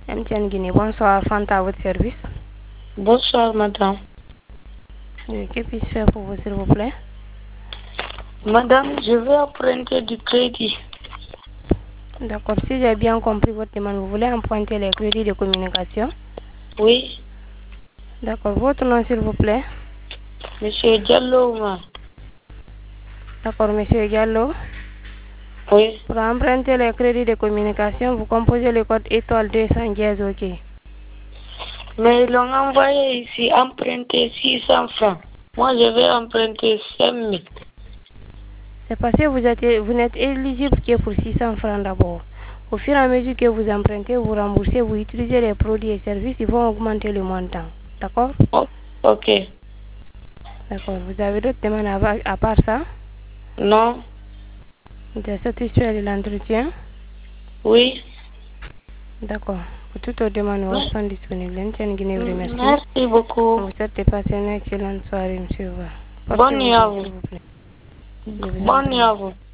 MTN Guinée, bonsoir, Fanta à votre service. Bonsoir, madame. Que puis-je faire pour vous, s'il vous plaît? Madame, je veux emprunter du crédit. D'accord, si j'ai bien compris votre demande, vous voulez emprunter les crédits de communication? Oui. D'accord, votre nom, s'il vous plaît? Monsieur Diallo, ma. D'accord, monsieur Gallo. Oui. Pour emprunter les crédits de communication, vous composez le code étoile 200 dièse, ok. Mais ils l'ont envoyé ici, emprunter 600 francs. Moi, je vais emprunter 5 000. C'est parce que vous n'êtes éligible que pour 600 francs d'abord. Au fur et à mesure que vous empruntez, vous remboursez, vous utilisez les produits et services, ils vont augmenter le montant. D'accord? Oh, ok. D'accord. Vous avez d'autres demandes à part ça? Non. Vous êtes satisfait de l'entretien? Oui. D'accord. Pour toutes vos demandes, nous sommes disponibles. Vous remercie. Merci beaucoup. On vous souhaite de passer une excellente soirée, monsieur. Bonne Portez-vous nuit à bien, vous. s'il vous plaît. Je vous en Bonne prie. nuit à vous.